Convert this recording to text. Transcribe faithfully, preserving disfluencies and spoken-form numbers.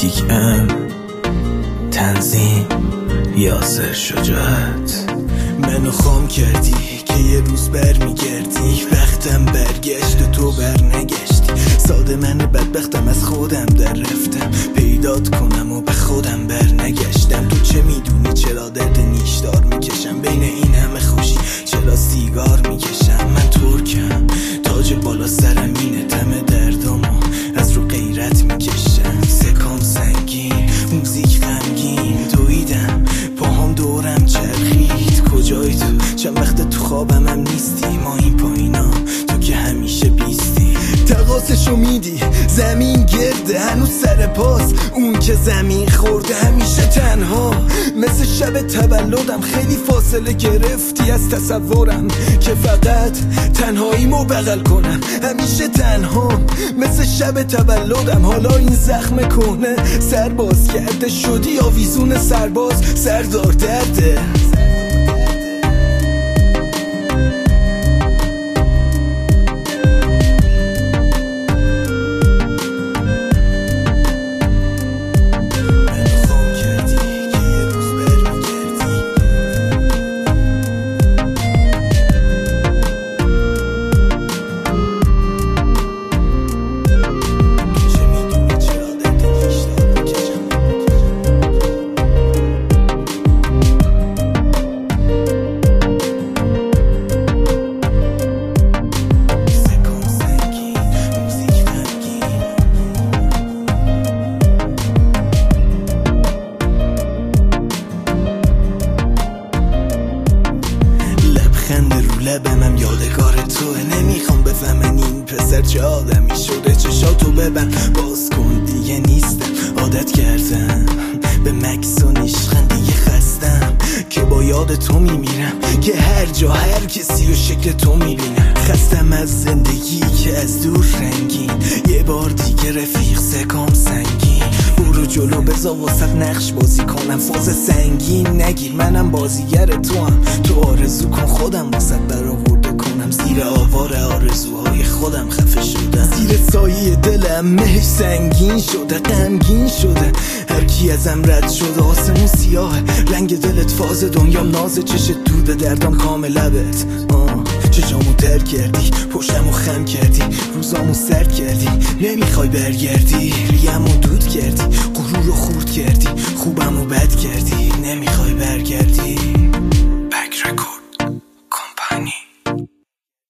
موزیک ام تنظیم یاسر شجاعت. منو خام کردی که یه روز بر میگردی، وقتم برگشت و تو بر نگشتی. ساده من بدبختم از خودم در رفتم، پیدات کنم و به خودم بر نگشتم. تو چه میدونی چرا درد نیشدار میکشم، بین این همه خوشی چرا سیگار میکشم. من ترکم تاج بالا سرم اینه، تم دردامو از رو غیرت میکشم. سکام سنگین موزیک غمگین دویدم، پاهم دورم چرخید. کجایی تو؟ چند وقت تو خوابم هم نیستی. ما این پایینا تو که همیشه بیستی. تقاسشو میدی زمین گرده هنوز سر پاس، اون که زمین خورده همیشه تنها. مثل شب تولدم خیلی فاصله گرفتی از تصورم که فقط تنهاییمو بغل کنم. همیشه تنها مثل شب تولدم. حالا این زخم کهنه سر باز کرده، شدی آویزون سرباز سردار درده. لبمم یادگار توه، نمیخوام بفهمن این پسر چه آدمی شده. چشاتو ببن باز کن دیگه نیستم، عادت کردم به مکس و نیشخند. دیگه خستم که با یاد تو میمیرم، که هر جا هر کسی و شکل تو میبینم. خستم از زندگی که از دور رنگین، یه بار دیگه رفیق سکام سنگین. برو جلو بزا واسط نقش بازی کنم، فاز سنگین نگیر منم بازیگر تو هم. تو آرزو کن خودم واسط برآورده کنم، زیر آوار آرزوهای خودم خفه شدم. زیر سایه دلم مهش سنگین شده، غمگین شده. هر کی ازم رد شده آسمون سیاهه، رنگ دلت فاز دنیام ناز چشت دوده، دردام کام لبت. آه چشامو تر کردی، پشتمو خم کردی، روزامو سرد کردی. نمیخوای برگردی، ریمو دور